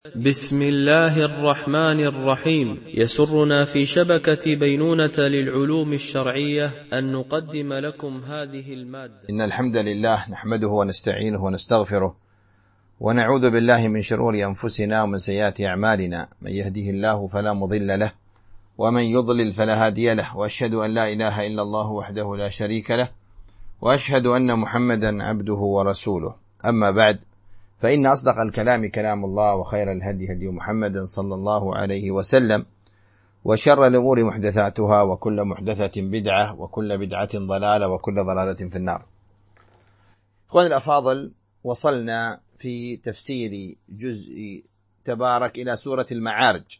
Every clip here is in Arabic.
بسم الله الرحمن الرحيم. يسرنا في شبكة بينونة للعلوم الشرعية أن نقدم لكم هذه المادة. إن الحمد لله نحمده ونستعينه ونستغفره ونعوذ بالله من شرور أنفسنا ومن سيئات أعمالنا، من يهده الله فلا مضل له ومن يضلل فلا هادي له، وأشهد أن لا إله إلا الله وحده لا شريك له، وأشهد أن محمدا عبده ورسوله. أما بعد، فإن أصدق الكلام كلام الله، وخير الهدي هدي محمد صلى الله عليه وسلم، وشر الأمور محدثاتها، وكل محدثة بدعة، وكل بدعة ضلالة، وكل ضلالة في النار. إخواني الأفاضل، وصلنا في تفسير جزء تبارك إلى سورة المعارج،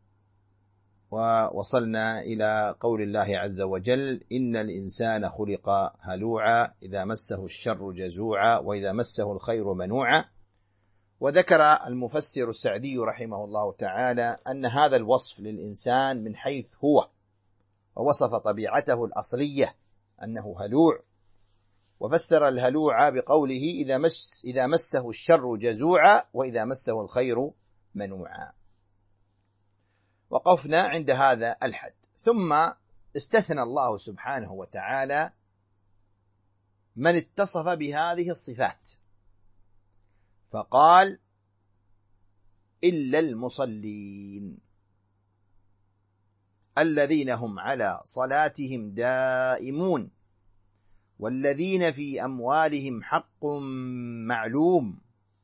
ووصلنا إلى قول الله عز وجل: إن الإنسان خلق هلوعا إذا مسه الشر جزوعا وإذا مسه الخير منوعا. وذكر المفسر السعدي رحمه الله تعالى أن هذا الوصف للإنسان من حيث هو، ووصف طبيعته الأصلية أنه هلوع، وفسر الهلوع بقوله إذا مسه الشر جزوعا وإذا مسه الخير منوعا. وقفنا عند هذا الحد، ثم استثنى الله سبحانه وتعالى من اتصف بهذه الصفات، فقال: إلا المصلين الذين هم على صلاتهم دائمون، والذين في أموالهم حق معلوم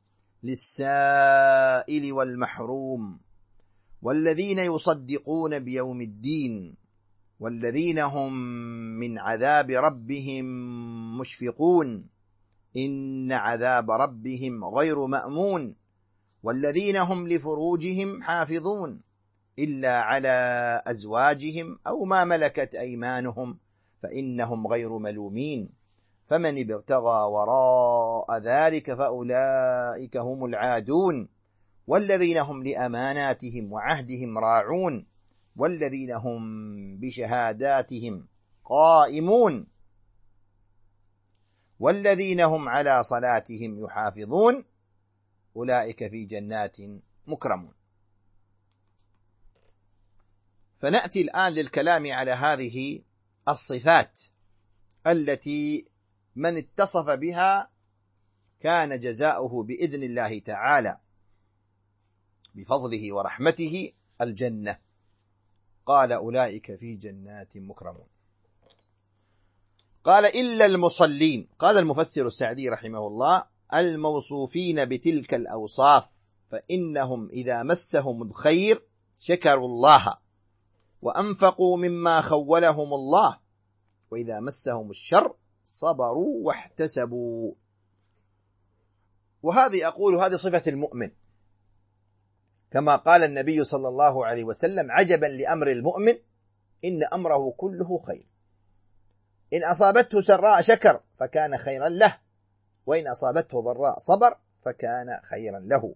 للسائل والمحروم، والذين يصدقون بيوم الدين، والذين هم من عذاب ربهم مشفقون، إن عذاب ربهم غير مأمون، والذين هم لفروجهم حافظون إلا على أزواجهم أو ما ملكت أيمانهم فإنهم غير ملومين، فمن ابتغى وراء ذلك فأولئك هم العادون، والذين هم لأماناتهم وعهدهم راعون، والذين هم بشهاداتهم قائمون، والذين هم على صلاتهم يحافظون، أولئك في جنات مكرمون. فنأتي الآن للكلام على هذه الصفات التي من اتصف بها كان جزاؤه بإذن الله تعالى بفضله ورحمته الجنة. قال: أولئك في جنات مكرمون. قال: إلا المصلين. قال المفسر السعدي رحمه الله: الموصوفين بتلك الأوصاف، فإنهم إذا مسهم الخير شكروا الله وأنفقوا مما خولهم الله، وإذا مسهم الشر صبروا واحتسبوا. وهذه أقول هذه صفة المؤمن، كما قال النبي صلى الله عليه وسلم: عجبا لأمر المؤمن إن أمره كله خير، إن أصابته سراء شكر فكان خيرا له، وإن أصابته ضراء صبر فكان خيرا له.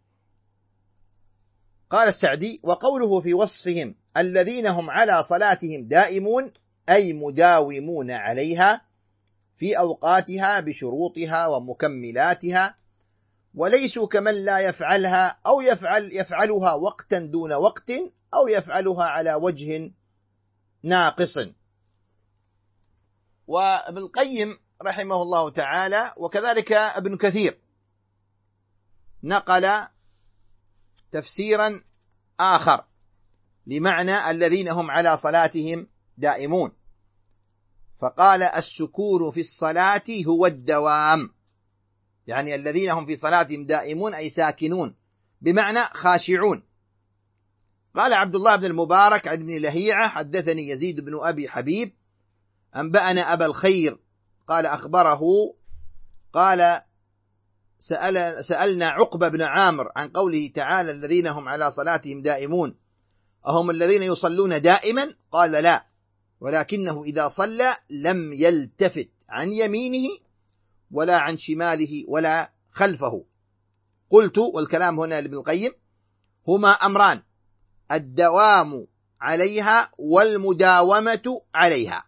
قال السعدي: وقوله في وصفهم الذين هم على صلاتهم دائمون، أي مداومون عليها في أوقاتها بشروطها ومكملاتها، وليسوا كمن لا يفعلها أو يفعلها وقتا دون وقت، أو يفعلها على وجه ناقص. وابن القيم رحمه الله تعالى وكذلك ابن كثير نقل تفسيرا آخر لمعنى الذين هم على صلاتهم دائمون، فقال: السكون في الصلاة هو الدوام، يعني الذين هم في صلاتهم دائمون أي ساكنون، بمعنى خاشعون. قال عبد الله بن المبارك عن ابن لهيعة: حدثني يزيد بن أبي حبيب أنبأنا أبا الخير قال أخبره قال: سألنا عقبة بن عامر عن قوله تعالى: الذين هم على صلاتهم دائمون، أهم الذين يصلون دائما؟ قال: لا، ولكنه إذا صلى لم يلتفت عن يمينه ولا عن شماله ولا خلفه. قلت، والكلام هنا لابن القيم، هما أمران: الدوام عليها والمداومة عليها.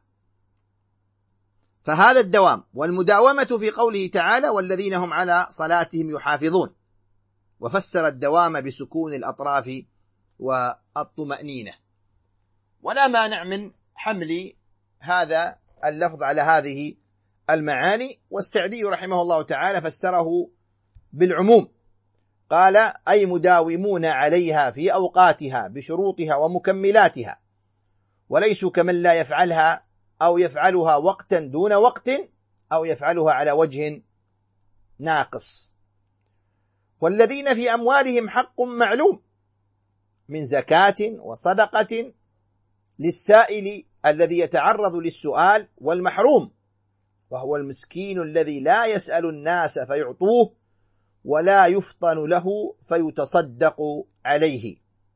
فهذا الدوام والمداومة في قوله تعالى: والذين هم على صلاتهم يحافظون، وفسر الدوام بسكون الأطراف والطمأنينة. ولا مانع من حمل هذا اللفظ على هذه المعاني، والسعدي رحمه الله تعالى فسره بالعموم، قال أي مداومون عليها في أوقاتها بشروطها ومكملاتها، وليسوا كمن لا يفعلها أو يفعلها وقتا دون وقت أو يفعلها على وجه ناقص. والذين في أموالهم حق معلوم من زكاة وصدقة للسائل الذي يتعرض للسؤال والمحروم، وهو المسكين الذي لا يسأل الناس فيعطوه ولا يفطن له فيتصدق عليه.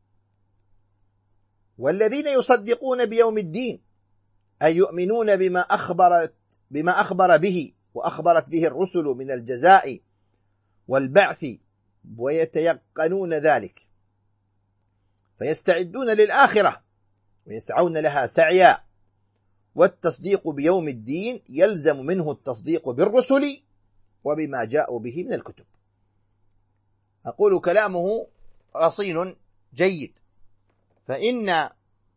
والذين يصدقون بيوم الدين أي يؤمنون بما أخبر به وأخبرت به الرسل من الجزاء والبعث ويتيقنون ذلك، فيستعدون للآخرة ويسعون لها سعيا. والتصديق بيوم الدين يلزم منه التصديق بالرسل وبما جاءوا به من الكتب. أقول كلامه رصين جيد، فإن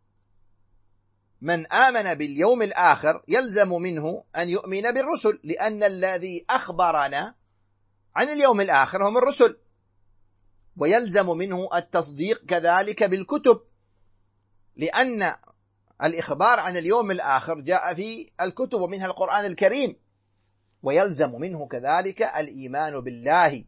من آمن باليوم الآخر يلزم منه أن يؤمن بالرسل، لأن الذي أخبرنا عن اليوم الآخر هم الرسل، ويلزم منه التصديق كذلك بالكتب، لأن الإخبار عن اليوم الآخر جاء في الكتب ومنها القرآن الكريم. ويلزم منه كذلك الإيمان بالله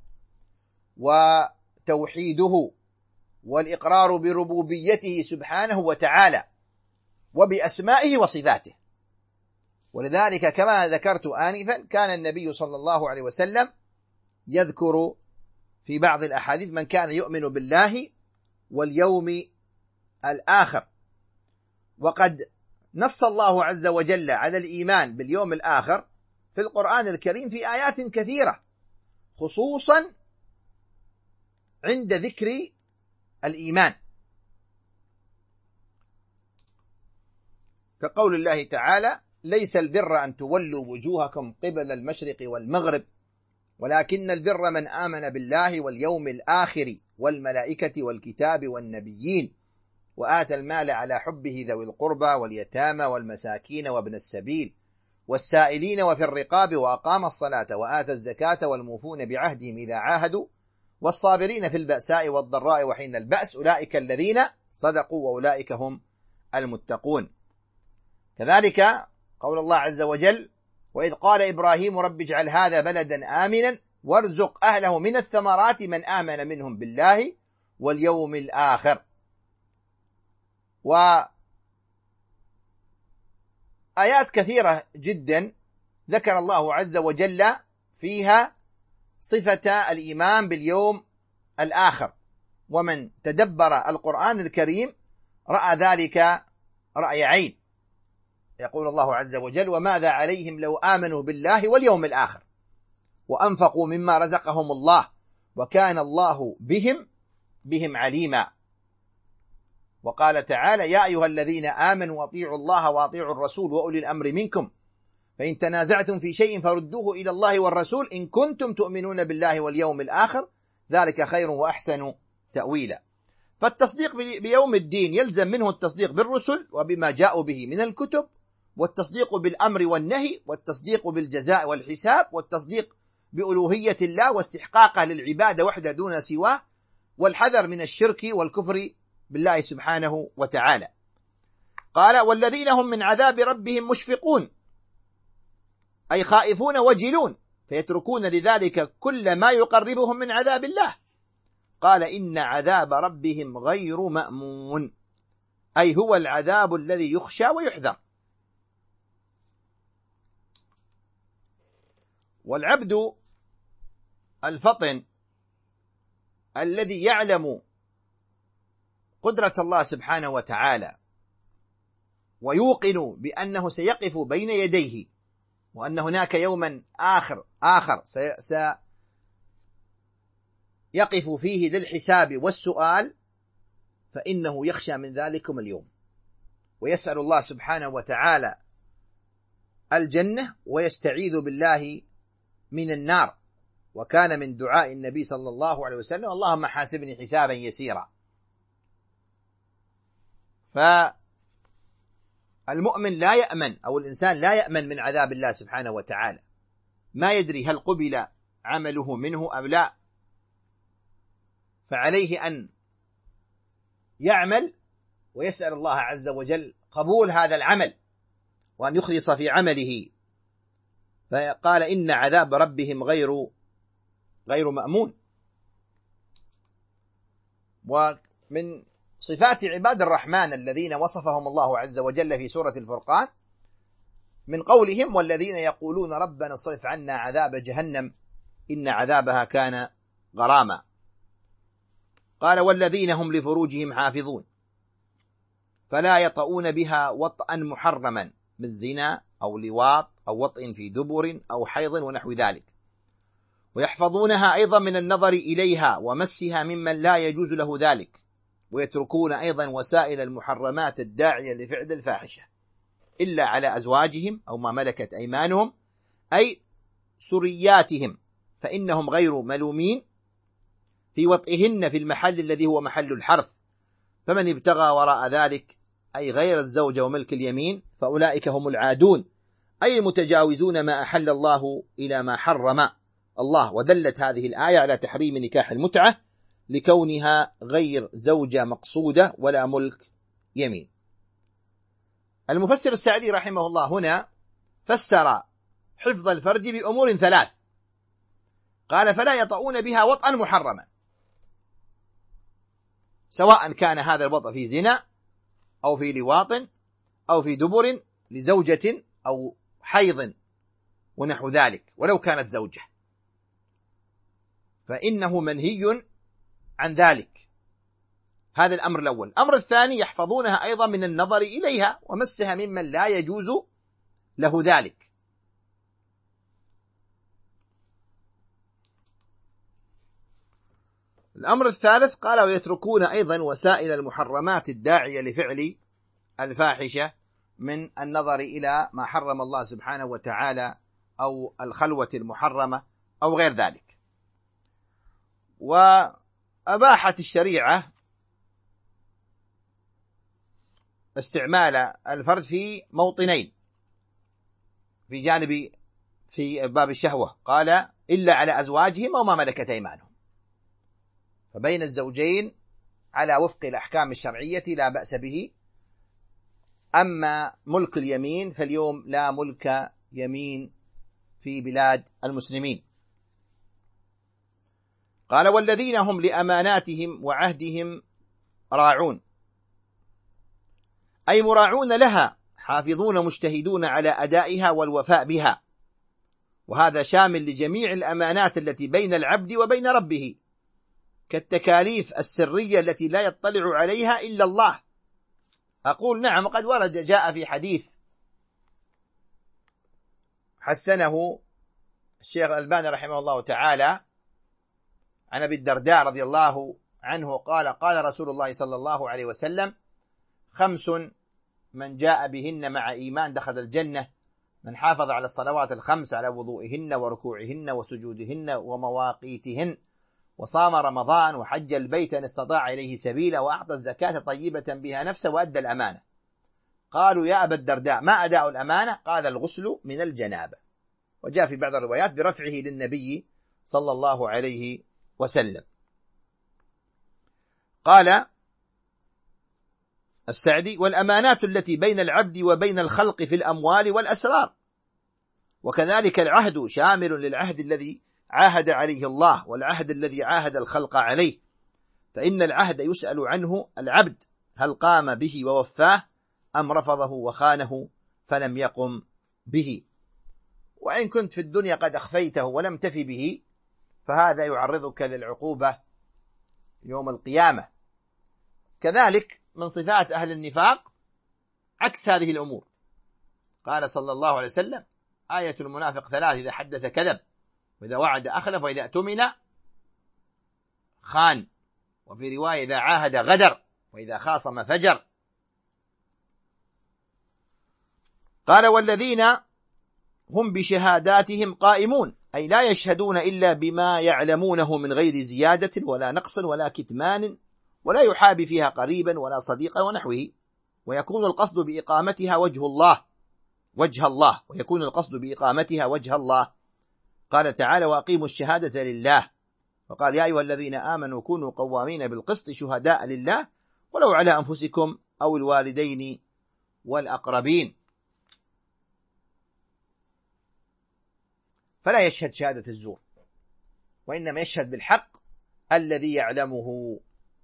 وتوحيده والإقرار بربوبيته سبحانه وتعالى وبأسمائه وصفاته. ولذلك كما ذكرت آنفا كان النبي صلى الله عليه وسلم يذكر في بعض الأحاديث من كان يؤمن بالله واليوم الآخر. وقد نص الله عز وجل على الإيمان باليوم الآخر في القرآن الكريم في آيات كثيرة، خصوصا عند ذكر الإيمان، كقول الله تعالى: ليس البر أن تولوا وجوهكم قبل المشرق والمغرب ولكن البر من آمن بالله واليوم الآخر والملائكة والكتاب والنبيين وآتى المال على حبه ذوي القربى واليتامى والمساكين وابن السبيل والسائلين وفي الرقاب وأقام الصلاة وآتى الزكاة والموفون بعهدهم إذا عاهدوا والصابرين في البأساء والضراء وحين البأس أولئك الذين صدقوا وأولئك هم المتقون. كذلك قول الله عز وجل: وإذ قال إبراهيم رب اجعل هذا بلدا آمنا وارزق أهله من الثمرات من آمن منهم بالله واليوم الآخر. وآيات كثيرة جدا ذكر الله عز وجل فيها صفة الإيمان باليوم الآخر، ومن تدبر القرآن الكريم رأى ذلك رأي عين. يقول الله عز وجل: وماذا عليهم لو آمنوا بالله واليوم الآخر وأنفقوا مما رزقهم الله وكان الله بهم عليما. وقال تعالى: يا أيها الذين آمنوا أطيعوا الله وأطيعوا الرسول وأولي الأمر منكم فإن تنازعتم في شيء فردوه إلى الله والرسول إن كنتم تؤمنون بالله واليوم الآخر ذلك خير وأحسن تأويلا. فالتصديق بيوم الدين يلزم منه التصديق بالرسل وبما جاءوا به من الكتب، والتصديق بالأمر والنهي، والتصديق بالجزاء والحساب، والتصديق بألوهية الله واستحقاقه للعبادة وحده دون سواه، والحذر من الشرك والكفر بالله سبحانه وتعالى. قال: والذين هم من عذاب ربهم مشفقون، أي خائفون وجلون، فيتركون لذلك كل ما يقربهم من عذاب الله. قال: إن عذاب ربهم غير مأمون، أي هو العذاب الذي يخشى ويحذر. والعبد الفطن الذي يعلم قدرة الله سبحانه وتعالى ويوقن بأنه سيقف بين يديه وأن هناك يوما آخر سيقف فيه للحساب والسؤال، فإنه يخشى من ذلكم اليوم ويسأل الله سبحانه وتعالى الجنة ويستعيذ بالله من النار. وكان من دعاء النبي صلى الله عليه وسلم: اللهم حاسبني حسابا يسيرا. فالمؤمن لا يأمن، أو الإنسان لا يأمن من عذاب الله سبحانه وتعالى، ما يدري هل قبل عمله منه أم لا، فعليه أن يعمل ويسأل الله عز وجل قبول هذا العمل وأن يخلص في عمله. فقال: إن عذاب ربهم غير مأمون. ومن صفات عباد الرحمن الذين وصفهم الله عز وجل في سورة الفرقان من قولهم: والذين يقولون ربنا اصرف عنا عذاب جهنم إن عذابها كان غراما. قال: والذين هم لفروجهم حافظون فلا يطؤون بها وطئا محرما من زنا أو لواط أو وطئ في دبر أو حيض ونحو ذلك، ويحفظونها أيضا من النظر إليها ومسها ممن لا يجوز له ذلك، ويتركون أيضا وسائل المحرمات الداعية لفعل الفاحشة إلا على أزواجهم أو ما ملكت أيمانهم أي سرياتهم، فإنهم غير ملومين في وطئهن في المحل الذي هو محل الحرث. فمن ابتغى وراء ذلك أي غير الزوجة وملك اليمين فأولئك هم العادون، أي المتجاوزون ما أحل الله إلى ما حرم الله. ودلت هذه الآية على تحريم نكاح المتعة لكونها غير زوجة مقصودة ولا ملك يمين. المفسر السعدي رحمه الله هنا فسر حفظ الفرج بأمور ثلاث. قال: فلا يطؤون بها وطئا محرما، سواء كان هذا الوطء في زنا أو في لواط أو في دبر لزوجة أو حيض ونحو ذلك، ولو كانت زوجة فإنه منهي عن ذلك. هذا الأمر الأول. الأمر الثاني: يحفظونها أيضا من النظر إليها ومسها ممن لا يجوز له ذلك. الأمر الثالث قال: ويتركون أيضا وسائل المحرمات الداعية لفعل الفاحشة من النظر إلى ما حرم الله سبحانه وتعالى أو الخلوة المحرمة أو غير ذلك. وأباحت الشريعة استعمال الفرج في موطنين في جانب في باب الشهوة، قال: إلا على أزواجهم وما ملكت أيمانهم، فبين الزوجين على وفق الأحكام الشرعية لا بأس به. أما ملك اليمين فاليوم لا ملك يمين في بلاد المسلمين. قال: والذين هم لأماناتهم وعهدهم راعون، أي مراعون لها، حافظون مجتهدون على أدائها والوفاء بها. وهذا شامل لجميع الأمانات التي بين العبد وبين ربه، كالتكاليف السرية التي لا يطلع عليها إلا الله. أقول نعم، وقد ورد جاء في حديث حسنه الشيخ الألباني رحمه الله تعالى عن أبي الدرداء رضي الله عنه قال: قال رسول الله صلى الله عليه وسلم: 5 من جاء بهن مع إيمان دخل الجنة: من حافظ على الصلوات الخمس على وضوئهن وركوعهن وسجودهن ومواقيتهن، وصام رمضان وحج البيت إن استطاع إليه سبيلا، وأعطى الزكاة طيبة بها نفسه وأدى الأمانة. قالوا: يا أبا الدرداء ما أداء الأمانة؟ قال: الغسل من الجنابة. وجاء في بعض الروايات برفعه للنبي صلى الله عليه وسلم. قال السعدي: والأمانات التي بين العبد وبين الخلق في الأموال والأسرار. وكذلك العهد شامل للعهد الذي عاهد عليه الله والعهد الذي عاهد الخلق عليه، فإن العهد يسأل عنه العبد هل قام به ووفاه أم رفضه وخانه فلم يقم به. وإن كنت في الدنيا قد أخفيته ولم تف به فهذا يعرضك للعقوبة يوم القيامة. كذلك من صفات أهل النفاق عكس هذه الأمور. قال صلى الله عليه وسلم: آية المنافق 3: إذا حدث كذب، وإذا وعد أخلف، وإذا اؤتمن خان، وفي رواية: إذا عاهد غدر، وإذا خاصم فجر. قال: والذين هم بشهاداتهم قائمون، أي لا يشهدون إلا بما يعلمونه من غير زيادة ولا نقص ولا كتمان، ولا يحابي فيها قريبا ولا صديقا ونحوه، ويكون القصد بإقامتها وجه الله، ويكون القصد بإقامتها وجه الله. قال تعالى: وأقيموا الشهادة لله. وقال: يا أيها الذين آمنوا كونوا قوامين بالقسط شهداء لله ولو على أنفسكم أو الوالدين والأقربين. فلا يشهد شهادة الزور، وإنما يشهد بالحق الذي يعلمه.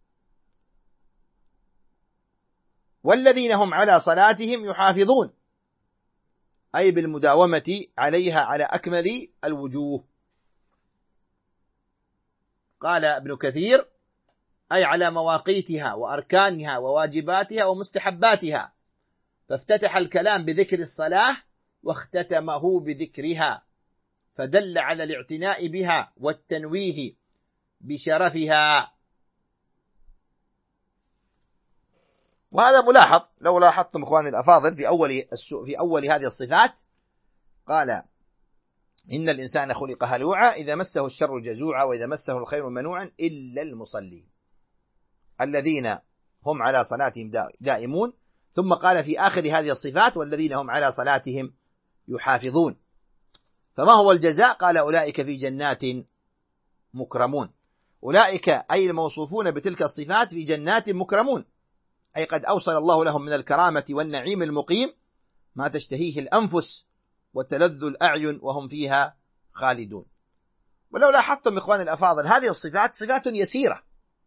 والذين هم على صلاتهم يحافظون، أي بالمداومة عليها على أكمل الوجوه. قال ابن كثير: أي على مواقيتها وأركانها وواجباتها ومستحباتها، فافتتح الكلام بذكر الصلاة واختتمه بذكرها، فدل على الاعتناء بها والتنويه بشرفها. وهذا ملاحظ لو لاحظتم إخواني الأفاضل في أول هذه الصفات، قال: إن الإنسان خلق هلوعا إذا مسه الشر جزوعا وإذا مسه الخير منوعا إلا المصلين الذين هم على صلاتهم دائمون. ثم قال في آخر هذه الصفات: والذين هم على صلاتهم يحافظون. فما هو الجزاء؟ قال: أولئك في جنات مكرمون. أولئك أي الموصوفون بتلك الصفات في جنات مكرمون، أي قد أوصل الله لهم من الكرامة والنعيم المقيم ما تشتهيه الأنفس وتلذ الأعين وهم فيها خالدون. ولو لاحظتم إخواني الأفاضل، هذه الصفات صفات يسيرة،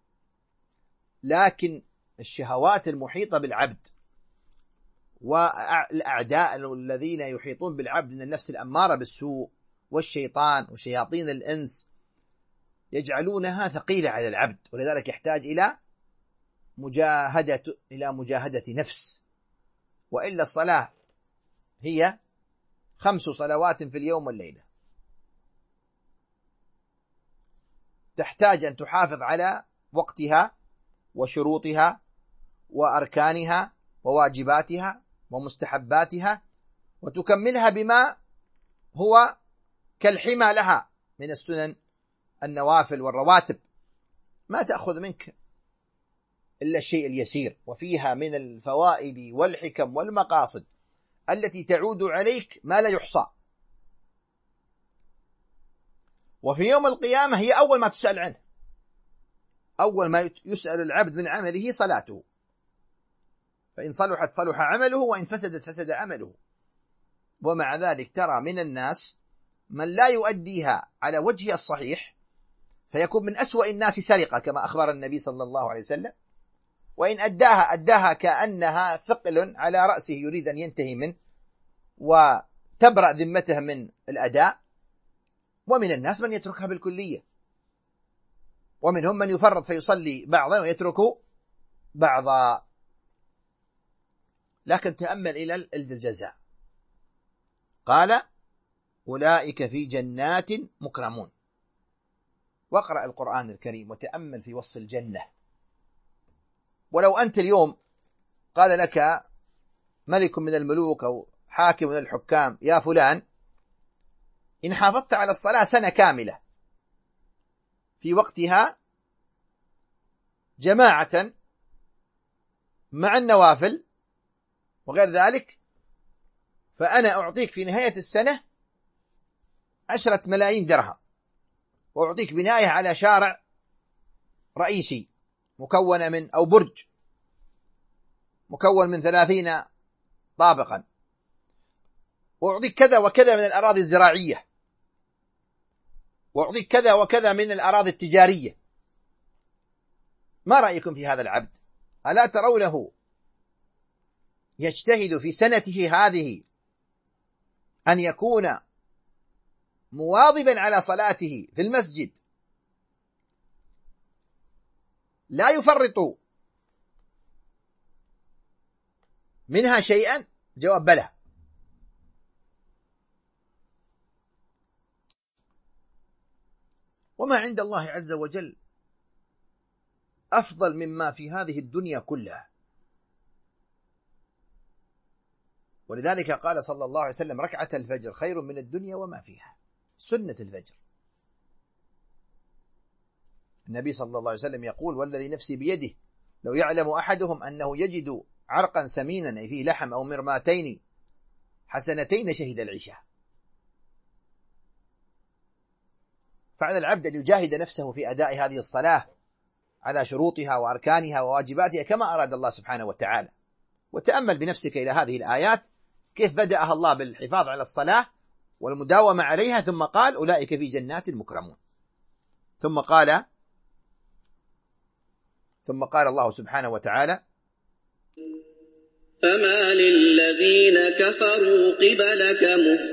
لكن الشهوات المحيطة بالعبد والأعداء الذين يحيطون بالعبد من النفس الأمارة بالسوء والشيطان وشياطين الإنس يجعلونها ثقيلة على العبد، ولذلك يحتاج إلى مجاهدة نفس. وإلا الصلاة هي 5 صلوات في اليوم والليلة، تحتاج أن تحافظ على وقتها وشروطها وأركانها وواجباتها ومستحباتها، وتكملها بما هو كالحمى لها من السنن النوافل والرواتب، ما تأخذ منك إلا الشيء اليسير، وفيها من الفوائد والحكم والمقاصد التي تعود عليك ما لا يحصى. وفي يوم القيامة هي أول ما تسأل عنه، أول ما يسأل العبد من عمله صلاته، فإن صلحت صلح عمله وإن فسدت فسد عمله. ومع ذلك ترى من الناس من لا يؤديها على وجهها الصحيح، فيكون من أسوأ الناس سرقة كما أخبر النبي صلى الله عليه وسلم، وإن أداها كأنها ثقل على رأسه يريد أن ينتهي منه وتبرأ ذمته من الأداء. ومن الناس من يتركها بالكلية، ومنهم من يفرط فيصلي بعضا ويترك بعضا. لكن تأمل إلى الجزاء، قال: أولئك في جنات مكرمون. واقرأ القرآن الكريم وتأمل في وصف الجنة. ولو أنت اليوم قال لك ملك من الملوك أو حاكم من الحكام: يا فلان، إن حافظت على الصلاة سنة كاملة في وقتها جماعة مع النوافل وغير ذلك، فأنا أعطيك في نهاية السنة 10 ملايين درهم، وأعطيك بناية على شارع رئيسي مكونة من أو برج مكون من 30 طابقا، وأعطيك كذا وكذا من الأراضي الزراعية، وأعطيك كذا وكذا من الأراضي التجارية. ما رأيكم في هذا العبد؟ ألا ترونه يجتهد في سنته هذه أن يكون مواظبا على صلاته في المسجد، لا يفرط منها شيئا؟ جواب: بلى. وما عند الله عز وجل أفضل مما في هذه الدنيا كلها. ولذلك قال صلى الله عليه وسلم: ركعة الفجر خير من الدنيا وما فيها. سنة الفجر. النبي صلى الله عليه وسلم يقول: والذي نفسي بيده لو يعلم أحدهم أنه يجد عرقا سمينا أي فيه لحم أو مرماتين حسنتين شهد العشاء. فعلى العبد أن يجاهد نفسه في أداء هذه الصلاة على شروطها وأركانها وواجباتها كما أراد الله سبحانه وتعالى. وتأمل بنفسك إلى هذه الآيات كيف بدأها الله بالحفاظ على الصلاة والمداومة عليها، ثم قال: أولئك في جنات مكرمون. ثم قال الله سبحانه وتعالى: فما للذين كفروا قبلك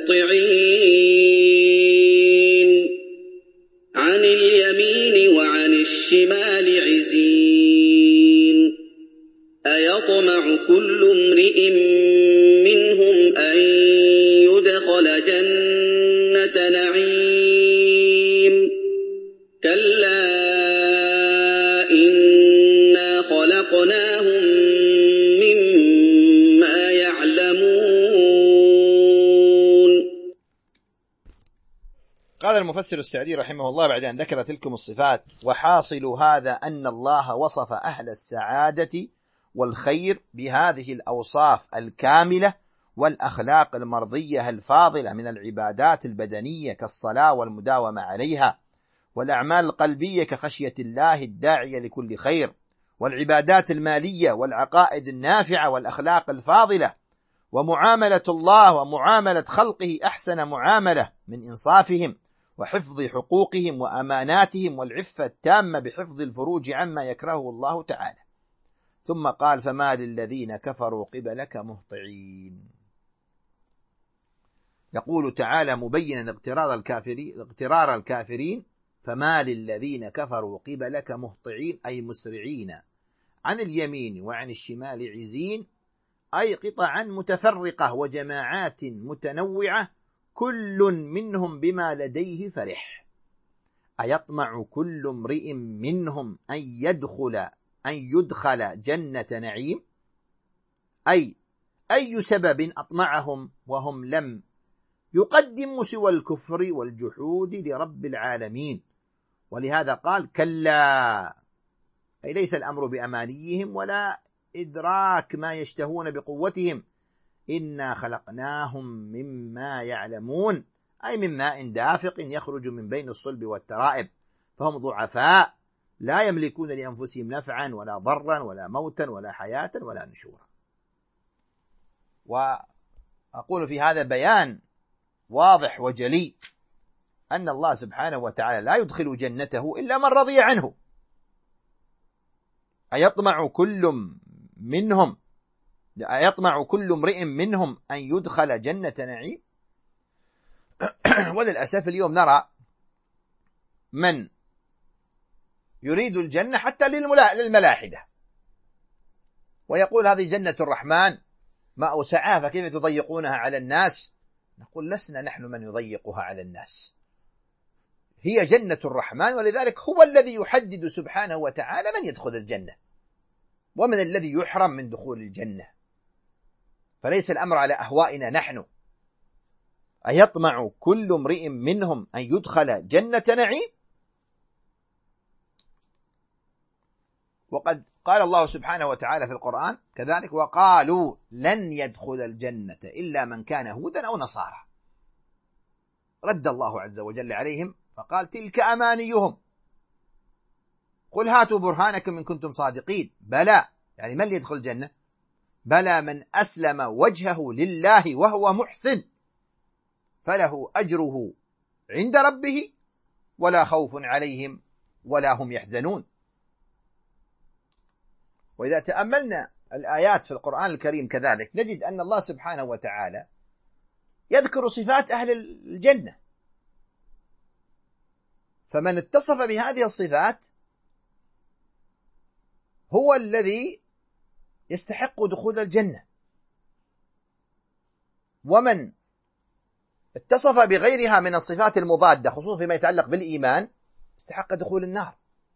مهطعين عن اليمين وعن الشمال عزين أيطمع كل امرئ منهم أن يدخل جنة نعيم كلا إنا خلقناهم مما يعلمون. قال المفسر السعدي رحمه الله بعد أن ذكر تلكم الصفات: وحاصل هذا أن الله وصف أهل السعادة والخير بهذه الأوصاف الكاملة والأخلاق المرضية الفاضلة من العبادات البدنية كالصلاة والمداومة عليها، والأعمال القلبية كخشية الله الداعية لكل خير، والعبادات المالية والعقائد النافعة والأخلاق الفاضلة، ومعاملة الله ومعاملة خلقه أحسن معاملة من إنصافهم وحفظ حقوقهم وأماناتهم والعفة التامة بحفظ الفروج عما يكرهه الله تعالى. ثم قال: فما للذين كفروا قبلك مهطعين. يقول تعالى مبينا اغترار الكافرين: فما للذين كفروا قبلك مهطعين أي مسرعين عن اليمين وعن الشمال عزين، أي قطعا متفرقة وجماعات متنوعة كل منهم بما لديه فرح. أيطمع كل امرئ منهم أن يدخل جنة نعيم، أي سبب أطمعهم وهم لم يقدموا سوى الكفر والجحود لرب العالمين. ولهذا قال: كلا، أي ليس الأمر بأمانيهم ولا إدراك ما يشتهون بقوتهم، إنا خلقناهم مما يعلمون، أي من ماء دافق يخرج من بين الصلب والترائب، فهم ضعفاء لا يملكون لأنفسهم نفعا ولا ضرا ولا موتا ولا حياة ولا نشورا. وأقول في هذا بيان واضح وجلي أن الله سبحانه وتعالى لا يدخل جنته إلا من رضي عنه. أيطمع كل امرئ منهم أن يدخل جنة نعيم. وللأسف اليوم نرى من يريد الجنة حتى للملاحدة، ويقول: هذه جنة الرحمن ما أوسعها فكيف تضيقونها على الناس؟ نقول: لسنا نحن من يضيقها على الناس، هي جنة الرحمن، ولذلك هو الذي يحدد سبحانه وتعالى من يدخل الجنة ومن الذي يحرم من دخول الجنة، فليس الأمر على أهوائنا نحن. أيطمع كل امرئ منهم أن يدخل جنة نعيم. وقد قال الله سبحانه وتعالى في القرآن كذلك: وقالوا لن يدخل الجنة إلا من كان هودا أو نصارى. رد الله عز وجل عليهم فقال: تلك أمانيهم قل هاتوا برهانكم إن كنتم صادقين. بلى، يعني من يدخل الجنة؟ بلى من أسلم وجهه لله وهو محسن فله أجره عند ربه ولا خوف عليهم ولا هم يحزنون. وإذا تأملنا الآيات في القرآن الكريم كذلك نجد أن الله سبحانه وتعالى يذكر صفات أهل الجنة، فمن اتصف بهذه الصفات هو الذي يستحق دخول الجنة، ومن اتصف بغيرها من الصفات المضادة خصوصا فيما يتعلق بالإيمان استحق دخول النار.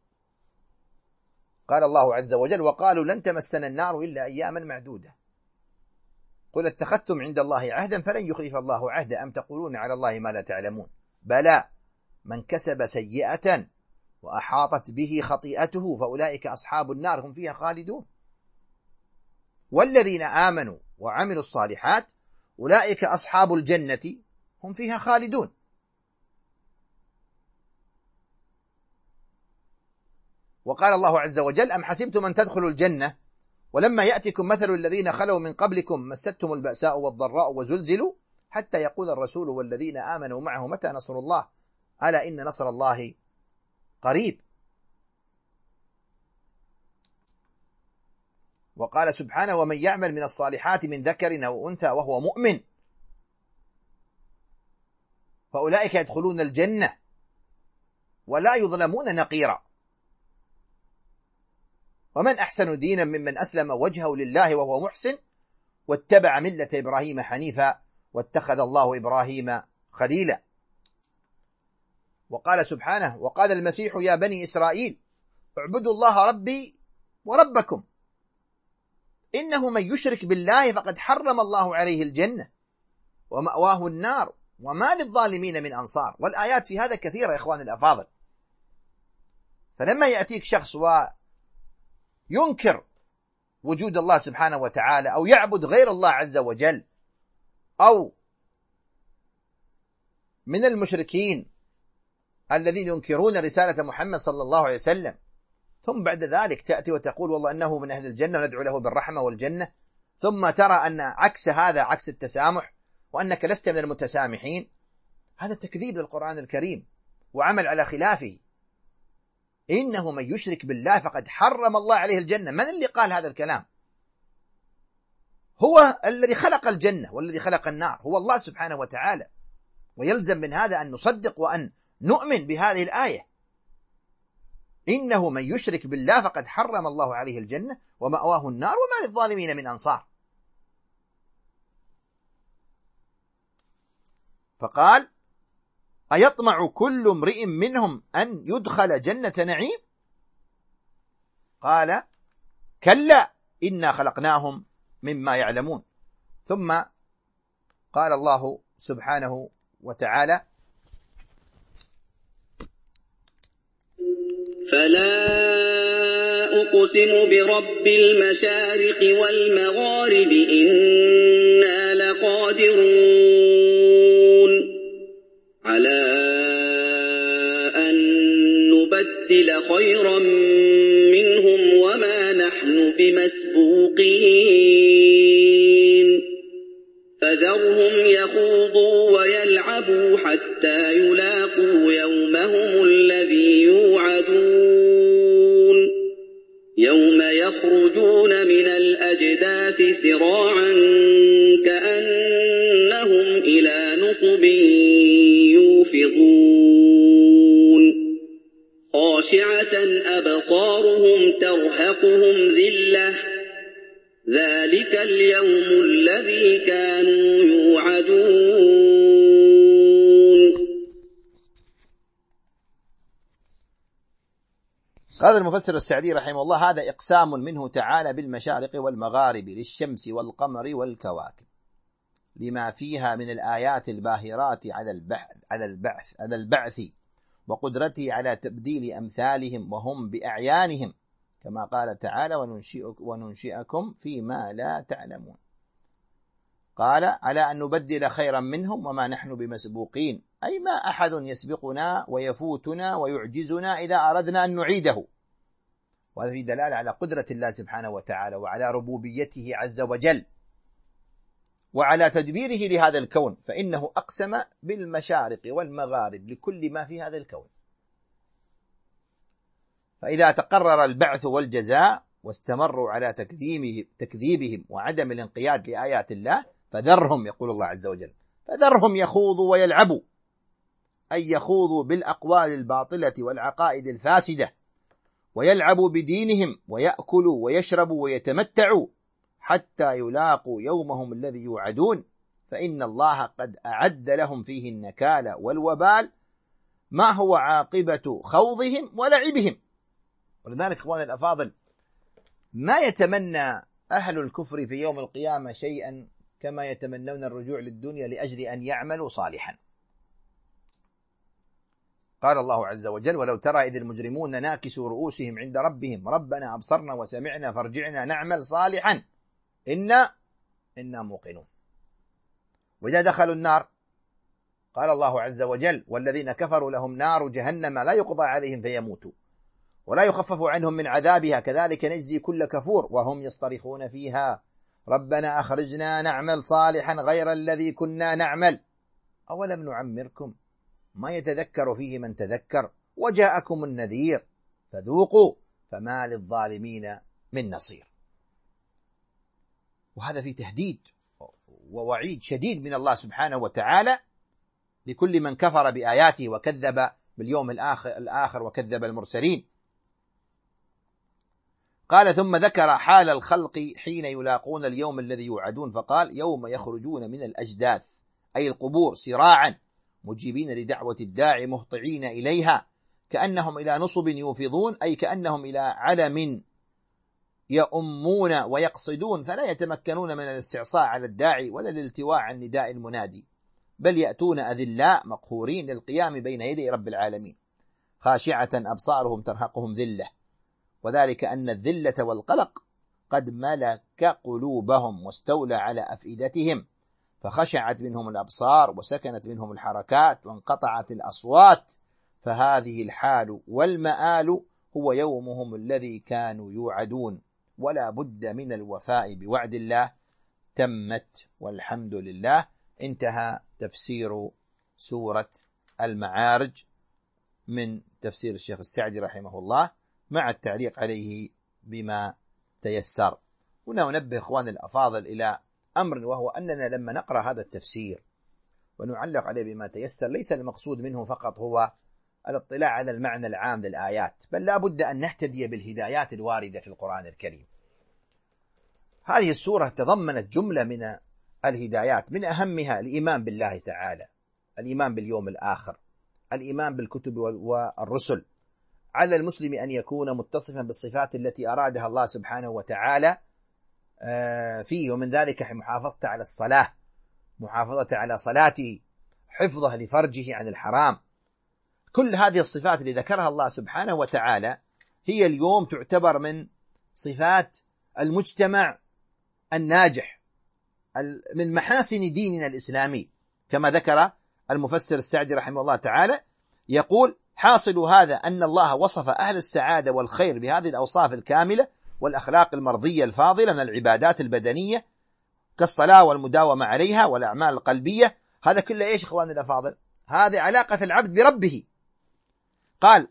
قال الله عز وجل: وقالوا لن تمسنا النار إلا أياما معدودة قل اتخذتم عند الله عهدا فلن يخلف الله عهدا أم تقولون على الله ما لا تعلمون. بلى من كسب سيئة وأحاطت به خطيئته فأولئك أصحاب النار هم فيها خالدون، والذين آمنوا وعملوا الصالحات أولئك أصحاب الجنة هم فيها خالدون. وقال الله عز وجل: أم حسبتم أن تدخلوا الجنة ولما يأتكم مثل الذين خلوا من قبلكم مستهم البأساء والضراء وزلزلوا حتى يقول الرسول والذين آمنوا معه متى نصر الله ألا إن نصر الله قريب. وقال سبحانه: ومن يعمل من الصالحات من ذكر أو أنثى وهو مؤمن فأولئك يدخلون الجنة ولا يظلمون نقيرا. ومن أحسن دينا ممن أسلم وجهه لله وهو محسن واتبع ملة إبراهيم حنيفا واتخذ الله إبراهيم خليلا. وقال سبحانه: وقال المسيح يا بني إسرائيل اعبدوا الله ربي وربكم إنه من يشرك بالله فقد حرم الله عليه الجنة ومأواه النار وما للظالمين من أنصار. والآيات في هذا كثيرة يا إخواني الأفاضل. فلما يأتيك شخص وينكر وجود الله سبحانه وتعالى أو يعبد غير الله عز وجل أو من المشركين الذين ينكرون رسالة محمد صلى الله عليه وسلم، ثم بعد ذلك تأتي وتقول والله أنه من أهل الجنة وندعو له بالرحمة والجنة، ثم ترى أن عكس هذا عكس التسامح وأنك لست من المتسامحين، هذا تكذيب للقرآن الكريم وعمل على خلافه. إنه من يشرك بالله فقد حرم الله عليه الجنة. من اللي قال هذا الكلام؟ هو الذي خلق الجنة والذي خلق النار، هو الله سبحانه وتعالى. ويلزم من هذا أن نصدق وأن نؤمن بهذه الآية: إنه من يشرك بالله فقد حرم الله عليه الجنة ومأواه النار وما للظالمين من أنصار. فقال: أيطمع كل امرئ منهم أن يدخل جنة نعيم؟ قال: كلا إنا خلقناهم مما يعلمون. ثم قال الله سبحانه وتعالى: فلا أقسم برب المشارق والمغارب إنا لقادرون على أن نبدل خيرا منهم وما نحن بمسبوقين فذرهم يخوضوا ويلعبوا حتى يلاقوا يومهم الذي يوعدون يوم يخرجون من الأجداث سراعا كأنهم إلى نصب يوفضون خاشعة أبصارهم ترهقهم ذلة ذلك اليوم الذي كانوا يوعدون. قال المفسر السعدي رحمه الله: هذا إقسام منه تعالى بالمشارق والمغارب للشمس والقمر والكواكب لما فيها من الآيات الباهرات على البعث وقدرته على تبديل أمثالهم وهم بأعيانهم، كما قال تعالى: وننشئكم فيما لا تعلمون. قال: على أن نبدل خيرا منهم وما نحن بمسبوقين، أي ما أحد يسبقنا ويفوتنا ويعجزنا إذا أردنا أن نعيده. وهذا في دلالة على قدرة الله سبحانه وتعالى وعلى ربوبيته عز وجل وعلى تدبيره لهذا الكون، فإنه أقسم بالمشارق والمغارب لكل ما في هذا الكون. فإذا تقرر البعث والجزاء واستمروا على تكذيبهم وعدم الانقياد لآيات الله فذرهم، يقول الله عز وجل، فذرهم يخوضوا ويلعبوا، أي يخوضوا بالأقوال الباطلة والعقائد الفاسدة ويلعبوا بدينهم ويأكلوا ويشربوا ويتمتعوا حتى يلاقوا يومهم الذي يوعدون، فإن الله قد أعد لهم فيه النكال والوبال ما هو عاقبة خوضهم ولعبهم. ولذلك اخواني الأفاضل، ما يتمنى أهل الكفر في يوم القيامة شيئا كما يتمنون الرجوع للدنيا لأجل أن يعملوا صالحا. قال الله عز وجل: ولو ترى إذ المجرمون ناكسوا رؤوسهم عند ربهم ربنا أبصرنا وسمعنا فارجعنا نعمل صالحا إنا موقنون. وإذا دخلوا النار قال الله عز وجل: والذين كفروا لهم نار جهنم لا يقضى عليهم فيموتوا ولا يخفف عنهم من عذابها كذلك نجزي كل كفور وهم يصطرخون فيها ربنا أخرجنا نعمل صالحا غير الذي كنا نعمل أولم نعمركم ما يتذكر فيه من تذكر وجاءكم النذير فذوقوا فما للظالمين من نصير. وهذا في تهديد ووعيد شديد من الله سبحانه وتعالى لكل من كفر بآياته وكذب باليوم الآخر وكذب المرسلين. قال: ثم ذكر حال الخلق حين يلاقون اليوم الذي يوعدون فقال: يوم يخرجون من الأجداث أي القبور سراعا مجيبين لدعوة الداعي مهطعين إليها كأنهم إلى نصب يوفضون أي كأنهم إلى علم يؤمون ويقصدون فلا يتمكنون من الاستعصاء على الداعي ولا الالتواء عن نداء المنادي بل يأتون أذلاء مقهورين للقيام بين يدي رب العالمين خاشعة أبصارهم ترهقهم ذلة وذلك أن الذلة والقلق قد ملك قلوبهم واستولى على أفئدتهم فخشعت منهم الأبصار وسكنت منهم الحركات وانقطعت الأصوات فهذه الحال والمآل هو يومهم الذي كانوا يوعدون ولا بد من الوفاء بوعد الله. تمت والحمد لله. انتهى تفسير سورة المعارج من تفسير الشيخ السعدي رحمه الله مع التعليق عليه بما تيسر. هنا أنبه إخواني الأفاضل إلى أمر وهو أننا لما نقرأ هذا التفسير ونعلق عليه بما تيسر ليس المقصود منه فقط هو الاطلاع على المعنى العام للآيات بل لا بد أن نهتدي بالهدايات الواردة في القرآن الكريم. هذه السورة تضمنت جملة من الهدايات من أهمها الإيمان بالله تعالى، الإيمان باليوم الآخر، الإيمان بالكتب والرسل. على المسلم أن يكون متصفا بالصفات التي أرادها الله سبحانه وتعالى فيه ومن ذلك محافظة على الصلاة، محافظة على صلاته، حفظه لفرجه عن الحرام. كل هذه الصفات اللي ذكرها الله سبحانه وتعالى هي اليوم تعتبر من صفات المجتمع الناجح من محاسن ديننا الإسلامي كما ذكر المفسر السعدي رحمه الله تعالى يقول: حاصل هذا أن الله وصف أهل السعادة والخير بهذه الأوصاف الكاملة والأخلاق المرضية الفاضلة من العبادات البدنية كالصلاة والمداومة عليها والأعمال القلبية. هذا كله إيش إخواني الأفاضل؟ هذه علاقة العبد بربه. قال: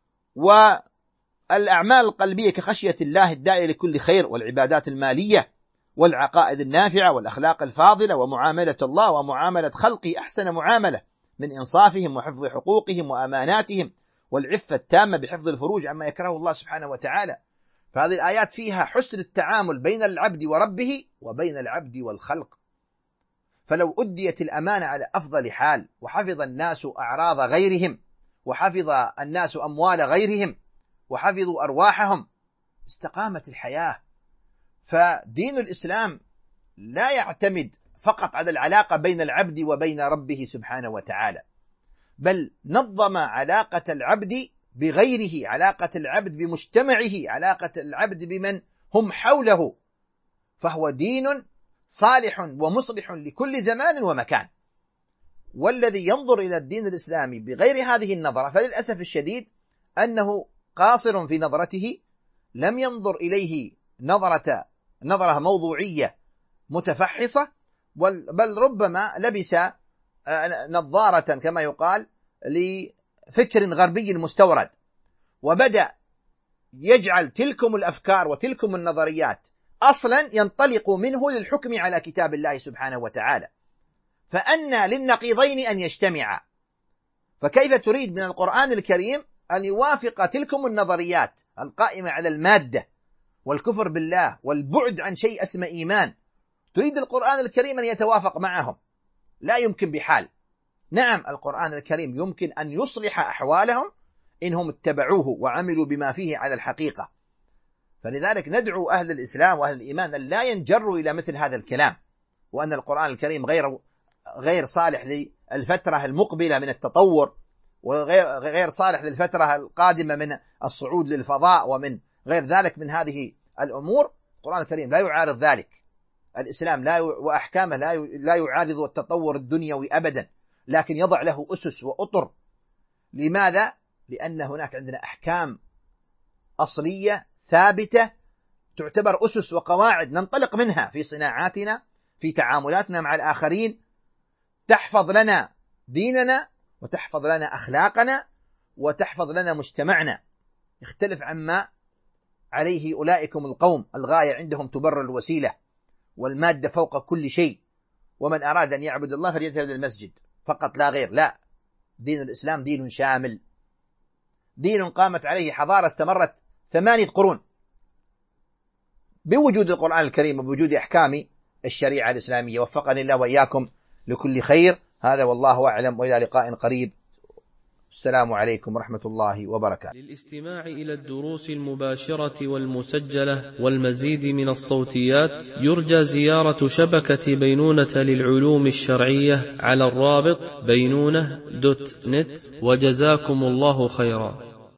والأعمال القلبية كخشية الله الداعية لكل خير والعبادات المالية والعقائد النافعة والأخلاق الفاضلة ومعاملة الله ومعاملة خلقه أحسن معاملة من إنصافهم وحفظ حقوقهم وأماناتهم والعفة التامة بحفظ الفروج عما يكرهه الله سبحانه وتعالى. فهذه الآيات فيها حسن التعامل بين العبد وربه وبين العبد والخلق. فلو أديت الأمانة على أفضل حال وحفظ الناس أعراض غيرهم وحفظ الناس أموال غيرهم وحفظوا أرواحهم استقامت الحياة. فدين الإسلام لا يعتمد فقط على العلاقة بين العبد وبين ربه سبحانه وتعالى بل نظم علاقة العبد بغيره، علاقة العبد بمجتمعه، علاقة العبد بمن هم حوله. فهو دين صالح ومصلح لكل زمان ومكان. والذي ينظر إلى الدين الإسلامي بغير هذه النظرة فللأسف الشديد أنه قاصر في نظرته، لم ينظر إليه نظرة موضوعية متفحصة بل ربما لبس نظارة كما يقال لفكر غربي مستورد وبدأ يجعل تلكم الأفكار وتلكم النظريات أصلا ينطلق منه للحكم على كتاب الله سبحانه وتعالى. فأنى للنقيضين أن يجتمعا. فكيف تريد من القرآن الكريم أن يوافق تلكم النظريات القائمة على المادة والكفر بالله والبعد عن شيء اسمه إيمان؟ تريد القرآن الكريم أن يتوافق معهم؟ لا يمكن بحال. نعم القرآن الكريم يمكن أن يصلح أحوالهم إنهم اتبعوه وعملوا بما فيه على الحقيقة. فلذلك ندعو أهل الإسلام وأهل الإيمان أن لا ينجروا إلى مثل هذا الكلام، وأن القرآن الكريم غير صالح للفترة المقبلة من التطور وغير صالح للفترة القادمة من الصعود للفضاء ومن غير ذلك من هذه الأمور، القرآن الكريم لا يعارض ذلك. الإسلام وأحكامه لا يعارض التطور الدنيوي أبدا، لكن يضع له أسس وأطر. لماذا؟ لأن هناك عندنا أحكام أصلية ثابتة تعتبر أسس وقواعد ننطلق منها في صناعاتنا، في تعاملاتنا مع الآخرين، تحفظ لنا ديننا وتحفظ لنا أخلاقنا وتحفظ لنا مجتمعنا، يختلف عما عليه أولئكم القوم الغاية عندهم تبرر الوسيلة والمادة فوق كل شيء، ومن أراد أن يعبد الله فليذهب للمسجد فقط لا غير. لا، دين الإسلام دين شامل، دين قامت عليه حضارة استمرت 8 قرون بوجود القرآن الكريم وبوجود أحكام الشريعة الإسلامية. وفقني الله وإياكم لكل خير. هذا والله أعلم، وإلى لقاء قريب. السلام عليكم ورحمة الله وبركاته. للاستماع إلى الدروس المباشرة والمسجلة والمزيد من الصوتيات يرجى زيارة شبكة بينونة للعلوم الشرعية على الرابط بينونة.net. وجزاكم الله خيرا.